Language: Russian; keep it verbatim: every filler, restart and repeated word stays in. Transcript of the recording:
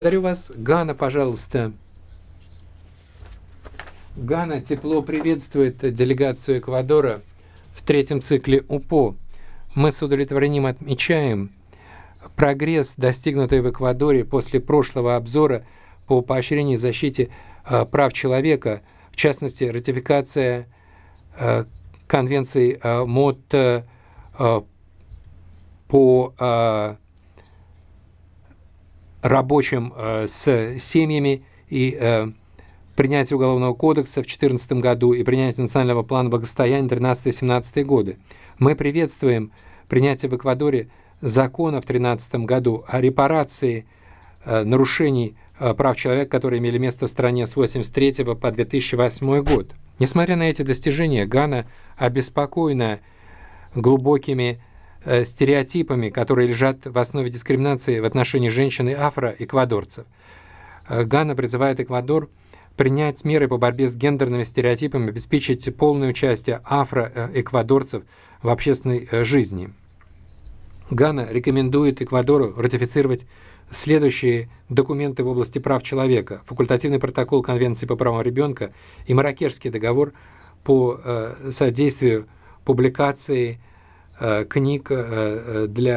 Благодарю вас. Гана, пожалуйста. Гана тепло приветствует делегацию Эквадора в третьем цикле УПО. Мы с удовлетворением отмечаем прогресс, достигнутый в Эквадоре после прошлого обзора по поощрению и защите э, прав человека, в частности, ратификация э, конвенции э, МОД э, по э, рабочим э, с семьями и э, принятие Уголовного кодекса в две тысячи четырнадцатом году и принятие Национального плана благосостояния тринадцатый-семнадцатый годы. Мы приветствуем принятие в Эквадоре закона в две тысячи тринадцатом году о репарации э, нарушений э, прав человека, которые имели место в стране с восемьдесят третьего по две тысячи восьмой год. Несмотря на эти достижения, Гана обеспокоена глубокими э, стереотипами, которые лежат в основе дискриминации в отношении женщин и афроэквадорцев. Э, Гана призывает Эквадор принять меры по борьбе с гендерными стереотипами, обеспечить полное участие афроэквадорцев в общественной жизни. Гана рекомендует Эквадору ратифицировать следующие документы в области прав человека: факультативный протокол Конвенции по правам ребенка и Марракешский договор по содействию публикации книг для